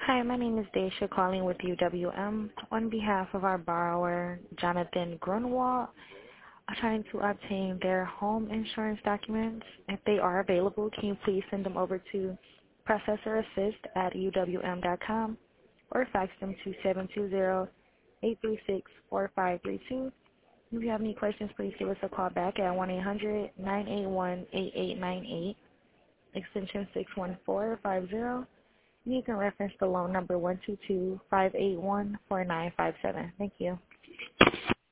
Hi, my name is Daisha calling with UWM on behalf of our borrower, Jonathan Grunwald. I'm trying to obtain their home insurance documents. If they are available, can you please send them over to processораssist@uwm.com or fax them to 720-836-4532. If you have any questions, please give us a call back at 1-800-981-8898, extension 61450. You can reference the loan number 122-581-4957. Thank you.